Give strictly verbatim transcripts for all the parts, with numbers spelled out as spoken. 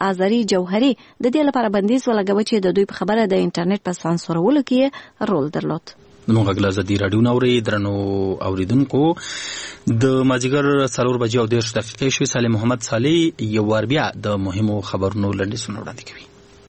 آذری جوهری د دې لپاره بندیز ولګاوه چې د دوی په خبره د انټرنیټ په سانسورولو کې رول درلود. موږ غلا زدي رادیو نوري درنو اوریدونکو د مازیګر څلور بجې او دېرش دقیقې شوې. سالم محمد صالح یو وار بیا د مهمو خبرونو لنډیزونه وړاندې کوي.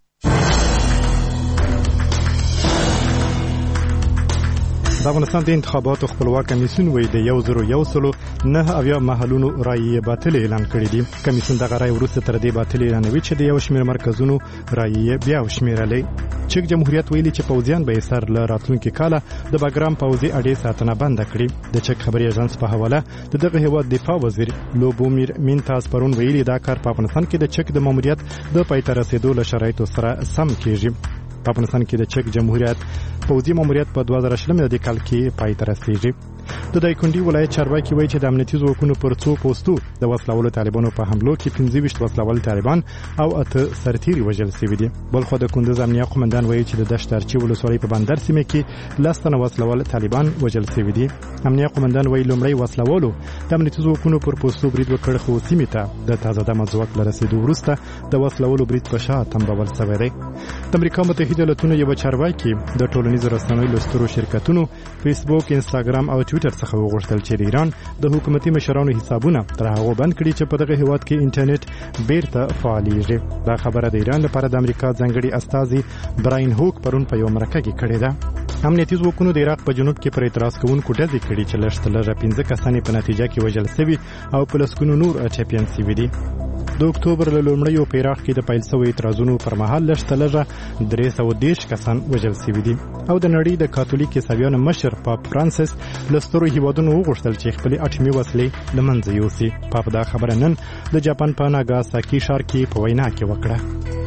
د افغانستان د انتخاباتو خپلواک کمیسیون وایي د یو زرو یو سلو نه اویا محلونو رایې باطل اعلان کړي دي. کمیسیون دغه رایې وروسته تر دې باطل اعلانوي چې د یو شمېر مرکزونو رایې بیا وشمېرلې. چک جمهوریت ویلي چې پوځیان به سر له راتلونکي کاله د باګرام پوځي اډې ساتنه بند کړي. د چک خبري اژانس په حواله د دغه هیواد دفاع وزیر لوبومیر مینتاس پرون ویلي دا کار په افغانستان کې د چک د ماموریت د پای ته رسیدو له شرایطو سره سم کیږي. په افغانستان کې د چک جمهوریت پوځي ماموریت په دوه زره شلم د کال کې پای ته رسیږي. د دایکنډي ولایت چارواکي وایي چې د امنیتي ځواکونو پر څو پوسټو د وسلوالو طالبانو په حملو کې پنځه ویشت وسلوال طالبان او اته سرتیري وژل شوي دي. بلخو د کندوز امنیه قومندان وایي چې د دشترچي ولسوالۍ په بندر سیمه کې لس تنه وسلوال طالبان وژل شوي دي. امنیه قومندان وایي لومړی وسلوالو د امنیتي ځواکونو پر پوسټو برید وکړ خو سیمه ته د تازه دمه ځواک لرسېدو وروسته د وسلوالو برید په شا تمبول شوی دی. د امریکا متحده ایالاتونو یو چارواکي د ټولنیزو رسنیو لسترو شرکتونو فیسبوک، انستاګرام او ټویټر څخه وغوښتل چې د ایران د حکومتي مشرانو حسابونه تر هغه بند کړي چې په دغه هیواد کې انټرنیټ بیرته فعالېږي. دا خبره د ایران لپاره د امریکا ځانګړي استازي براین هوک پرون په یو مرکه کې کړې ده. امنیتي ځواکونو د عراق په جنوب کې پر اعتراض کوونکو ډزې کړي چې لږ تر لږه پنځه کسان په نتیجه کې وژل شوي او په لسګونو نور ټپیان شوي دي. د اکتوبر له لومړیو په عراق کې د پیل شویو اعتراضونو پر مهال لږ تر لږه درې سوه دېرش کسان وژل شوي دي. او د نړۍ د کاتولیک عیسویانو مشر پاپ فرانسیس له سترو هیوادونو وغوښتل چې خپلې اټومي وسلې له منځه یوسي. پاپ دا خبره نن د جاپان په ناګاساکي ښار کې په وینا کې وکړه.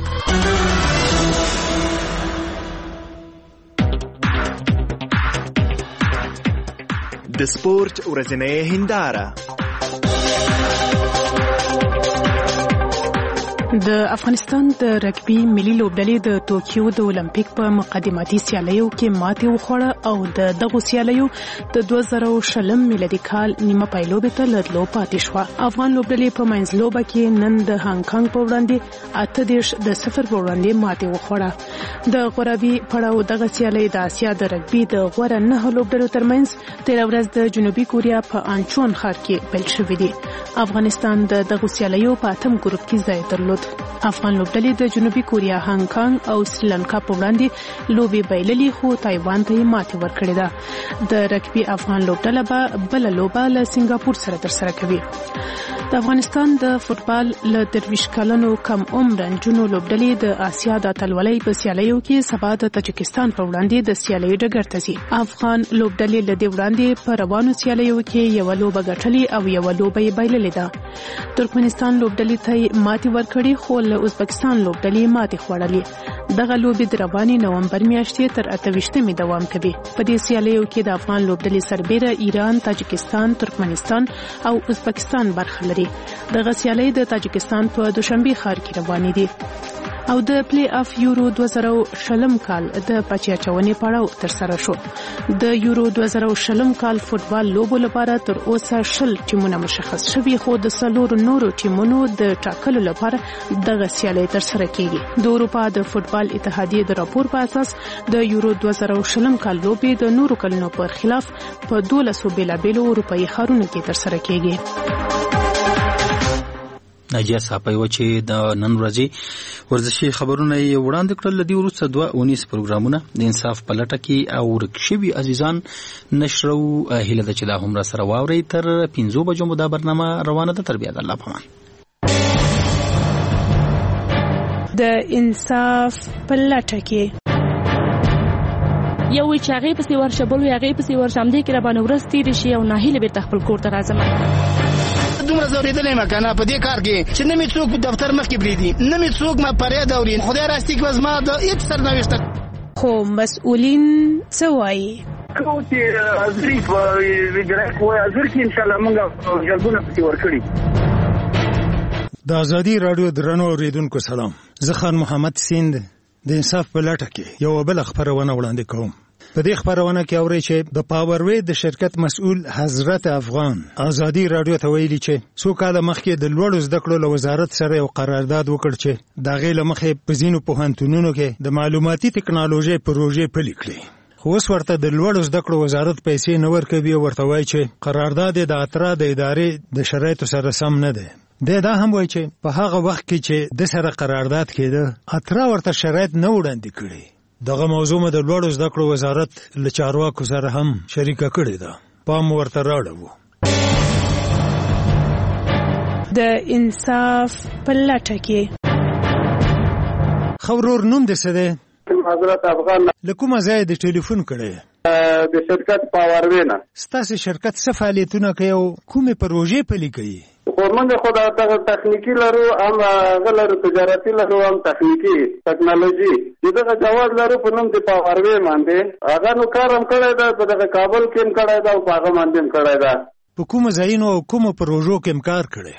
د سپورت ورځنۍ هنداره. د افغانستان د رګبي ملي لوبډلې د ټوکیو د اولمپیک په مقدماتي سیالیو کې ماتې وخوړه او د دغو سیالیو د دوه زره شلم میلادي کال نیمه پایلوبې ته لدلو پاتې شوه. افغان لوبډلې په منځ لوبه کې نن د هانګ کانګ په وړاندې اته دېرش د صفر په وړاندې ماتې وخوړه. د غربي پړاو دغه سیالۍ د اسیا د رګبي د غوره نه لوبډلو ترمنځ تېره ورځ د جنوبي کوریا په انچون ښار کې پیل شوې دي. افغانستان د دغو سیالیو په اتم ګروپ کې ځای درلود. افغان لوبډلې د جنوبي کوریا، هانګ کانګ او سریلانکا په وړاندې لوبې بایللې خو تایوان ته یې ماتې ورکړې ده. د رګبي افغان لوبډله به بله لوبه له سنګاپور سره ترسره کوي. د افغانستان د فوټبال له درویش کلنو کم عمر نجونو لوبډلې د آسیا د اتلولۍ په سیالیو کې سبا د تاجکستان په وړاندې د سیالیو ډګر ته ځي. افغان لوبډلې له دې وړاندې په روانو سیالیو کې یوه لوبه ګټلې او یوه لوبه یې بایللې ده. ترکمنستان لوبډلې ته ماتې ورکړې خو له ازبکستان لوبډلې ماتې خوړلې. دغه لوبې د روانې نومبر میاشتې تر اته ویشتمې دوام کوي. په دې سیالیو کې د افغان لوبډلې سربیره ایران، تاجکستان، ترکمنستان او ازبکستان برخه لري. دغه سیالۍ د تاجکستان په دوشنبه ښار کې روانې دي. او د پلی اف یورو دوه زره شلم کال د پچاچونې پړاو تر سره شو. د یورو دوه زره شلم کال فوټبال لوبو لپاره تر اوسه شل ټیمونه مشخص شوي خو د څلورو نورو ټیمونو د ټاکلو لپاره دغه سیالۍ تر سره کیږي. د اروپا د فوټبال اتحادیې د راپور په اساس د یورو دوه زره شلم کال لوبې د نورو کلونو پر خلاف په دولسو بیلابیلو اروپایي ښارونو کې تر سره کیږي. ناجیه صاحب یو چې د نن ورځې ورزشي خبرونه یې وړاندې کړل. لدی وروسته دوه اونیس پروګرامونه د انصاف په لټه کې او ورک شوي عزیزان نشرو. هیله ده چې دا هم را سره واورئ. تر پنځو بجو مو دا برنامه روانه ده. تر بیا د الله په امان. د انصاف په لټه کې یو چې هغه پسې ورشه بل هغه پسې ورشه هم دې کې را باندې ورځ تېرې شي او ناهیله بیرته خپل کور ته راځم. دومره زورېدلی یم که نه په دې کار کې چې نه مې څوک په دفتر مخکې پرېږدي، نه مې څوک ما فریاد اوري. خدای راستی که زما د هېڅ سرنوشته خو مسؤلین څه وایي؟ کوم چې حاضري په وجرایت وایي حاضر کې انشاءالله موږ جلبونه پسې ورکړي. د ازادي راډیو درنو اورېدونکو سلام. زه خان محمد سیند د انصاف په لټه کې یوه بله خپرونه وړاندې کوم. په دې خبرونه کې اوري چې د پاوروي د شرکت مسؤل حضرت افغان ازادي رادیو ته ویلي چې څو کاله مخکې د لوړو زده کړو له وزارت سره یو قرارداد وکړ چې د غیله مخې په ځینو پوهنتونونو کې د معلوماتي ټکنالوژي پروژې پلي کړې. خو اوس ورته د لوړو زده کړو وزارت پیسې نه ورکوي او ورته وایي چې قرارداد د اترا د ادارې د شرایطو سره سم نه دی. د دا هم وایي چې په هغه وخت کې چې د سره قرارداد کېده اترا ورته شرایط نه وړاندې کړي. دغه موضوع د لوړو زده کړو وزارت له چارواکو سره هم شریکه کړې ده. پام ورته راوړو. د انصاف په لټه کې خورور نوم دې څه دی؟ حضرت افغان له کومه ځای د ټلیفون کړی؟ د شرکت پاوروي نه. ستاسو شرکت څه فعالیتونه کوي او کومې پروژې پلي کوي؟ خورمند خو دا تخنیکی لرو، هم غلرو تجارتي لرو، هم تخنیکی ټکنالوژي. دغه جواز لرو په نوم د پاوروي باندې. هغه نو کار هم کړی دا په دغه کابل کې هم کړی دا او په هغه باندې هم کړی دا. په کومه ځایونو او کومو پروژو کې هم کار کړی؟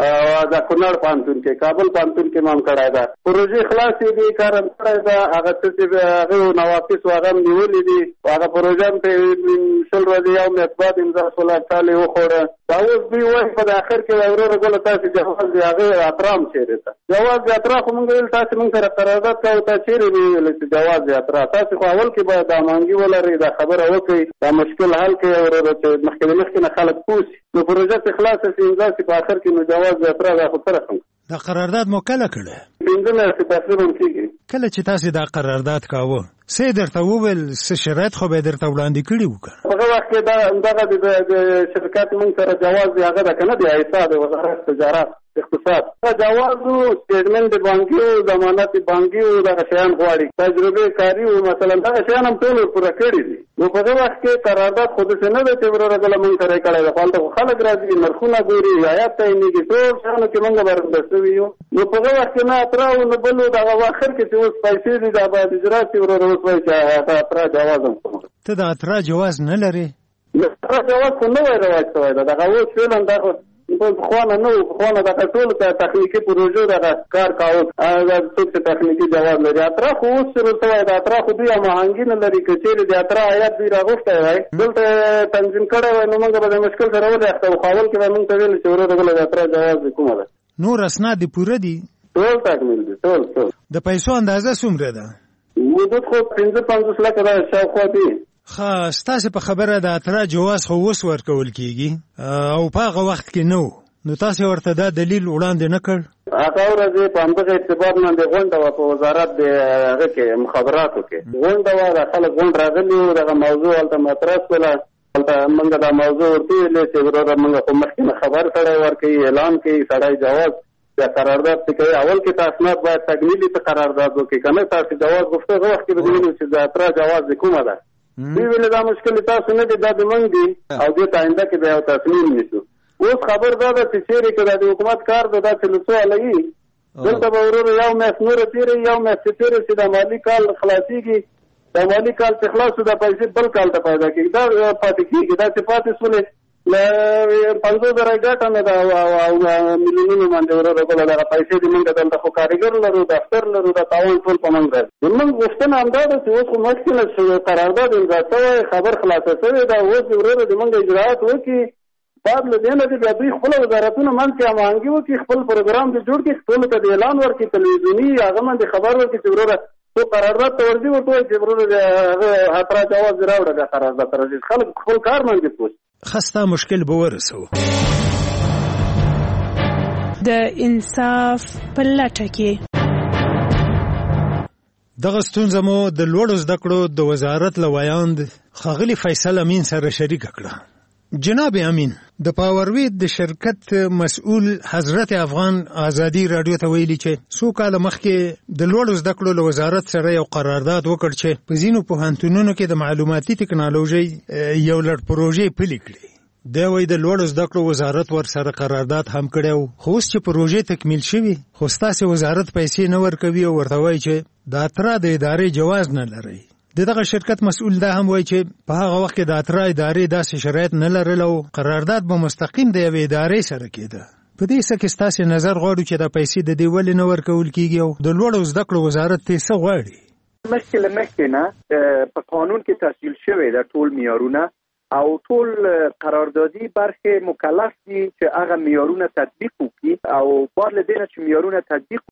دا کونړ پانتون کې، کابل پانتون کې مام کړای دا. پروژې خلاصې دي، کار هم کړای دا. هغه څه هغه نواقص هغه نیولې دي. هغه پروژه په شل ورځې یو میاشت بعد امضا شوله، کال یې وخوړه. دا اوس دوی وایي په اخر کې وروره ګوله تاسې جواز دی هغه اترا هم چېرې ته جواز د اترا خو مونږ ویل تاسې مونږ سره قرارداد کوو، تا چېرې ویل چې جواز د اترا. تاسې خو اول کې باید دا مانګي ولرئ، دا خبره وکړئ، دا مشکل حل کړئ وروره چې مخکې د مخکې نه خلک پوه شي. نو پروژه چې خلاصه شي امضا شي په اخر کې نو جواز د اترا دا خو څه رقم دا قرارداد مو کله کړی؟ پنځه میاشتې تقریبا کېږي. کله چې تاسې دا قرارداد کاوه څه درته وویل؟ څه شرایط خو به یې درته وړاندې کړي وو که هغه وخت کې دا همدغه د شرکت مونږ سره جواز دی هغه ده که نه دی ایسا د وزارت تجارت اقتصاد جواز و سټیټمنټ د بانکي او ضمانت بانکي او دغه شیان غواړي، تجربه کاري او مثلا دغه شیان هم ټول پوره کړي دي. نو په دغه وخت کې قرارداد خو داسې نه دی چې وروره دله مونږ سره یې کړی ده. هلته خو خلک راځي، نرخونه ګوري، رعایت تعینېږي، ټول شیانو کې مونږ برنده شوي یو. نو په دغه وخت کې نه اترا او نه بل دغه اخر کې چې اوس پیسې دي دا باید اجرا شي وروره. اوس وایي چې هغه اترا جواز هم ته د اترا جواز نه لرې؟ د اترا جواز خو نوی رواج شوی ده. دغه اوس فعلا دغه پخوانه نه و، پخوانه دغه ټول تخنیکي پروژو دغه کار کاوه، هغه څوک چې تخنیکي جواز لري. اترا خو اوس شروع شوی ده. اترا خو دوی هماهنګي نه لري، که چېرې د اترا هیات دوی راغوښتی وای دلته تنظیم کړی وای نو موږ به د مشکل سره ولېخته وو. خو اول کې به موږ ته ویل چې وروره بله د اترا جواز د کومه ده. نور اسناد دې پوره دي؟ ټول تکمیل دي، ټول ټول. د پیسو اندازه څومره ده؟ حدود خو پنځه پنځوس لکه ده شاوخوا دي. ښه، ستاسې په خبره د اترا جواز خو اوس ورکول کېږي او په هغه وخت کې نه و، نو تاسې ورته دا دلیل وړاندې نه کړ؟ هغه ورځ په همدغه ارتباط باندې غونډه وه په وزارت د هغه کې مخابراتو کې غونډه وه، د خلک غونډ راغلي وو، دغه موضوع هلته مطرح شوله. هلته موږ دا موضوع ورته ویلې چې وروره موږ خو مخکې نه خبر سړی ورکوي، اعلان کوي سړی جواز یا قرارداد چې کوي. اول کې تاسو نه باید تکمیلي ته قرارداد وکړي، که نه تاسو جواز غوښته هغه وخت کې به ویلو چې د اترا جواز د کومه ده. دوی ویلې دا مشکل تاسو نه دی، دا د موږ دي او دې ته آینده کې به یو تصمیم نیسو. اوس خبر دا ده چې چېرې که دا د حکومت کار ده دا چې له څو هلوي دلته به وروره یو میاشت نوره تېره یو میاشت چې تېره شي دا مالي کال خلاصېږي. دا مالي کال چې خلاص شو دا پیسې بل کال ته پیدا کېږي، دا پاتې کېږي. دا چې پاتې شولې له پنځو زره ګټه نه ده او میلیونونو باندې وروره بله دغه پیسې دي. موږ دلته خو کارګر لرو، دفتر لرو، دا تاوان ټول په موږ راځي. زموږ غوښتنه همدا ده چې اوس خو مخکې نه قرارداد امضا شوی، خبر خلاصه شوې ده، اوس وروره د موږ اجراات وکړي. بعد له دې نه دې بیا دوی خپله وزارتونه منځ کې هماهنګي وکړي، خپل پروګرام دې جوړ کړي، ټولو ته د اعلان ورکړي، تلویزیوني هغه باندې خبر ورکړي چې وروره تو قرارداد ته ورځي ورته وایي چې وروره د هغه اترا جواز دې راوړه بیا قرارداد ته راځي. خلک خپل کار باندې پوه شي. خسته مشکل به ورسوو. د انصاف په لټه کې دغه ستونزه مو د لوړو زده کړو د وزارت له ویاند ښاغلي فیصل امین سره شریکه کړه. جناب امین، د پاوروي د شرکت مسؤل حضرت افغان ازادي رادیو ته ویلي چې څو کاله مخکې د لوړو زده کړو له وزارت سره یو قرارداد وکړ چې په ځینو پوهنتونونو کې د معلوماتي ټکنالوژۍ یو لړ پروژې پلي کړي. دی وایي د لوړو زده کړو وزارت ورسره قرارداد هم کړی و، خو اوس چې پروژې تکمیل شوي خو ستاسې وزارت پیسې نه ورکوي او ورته وایي چې د اترا د ادارې جواز نه لرئ. د دغه شرکت مسؤل دا هم وایي چې په هغه وخت کې د اترا ادارې داسې شرایط نه لرل او قرارداد به مستقیم د یوې ادارې سره کېده. په دې څه کې ستاسې نظر غواړو چې دا پیسې د دې ولې نه ورکول کېږي او د لوړو زده کړو وزارت ته څه غواړي؟ مخکې له مخکې نه په قانون کې تسجیل شوی د ټول معیارونه او ټول قراردادي برخې مکلف دي چې هغه معیارونه تطبیق وکړي او بعد له دې نه چې معیارونه تطبیق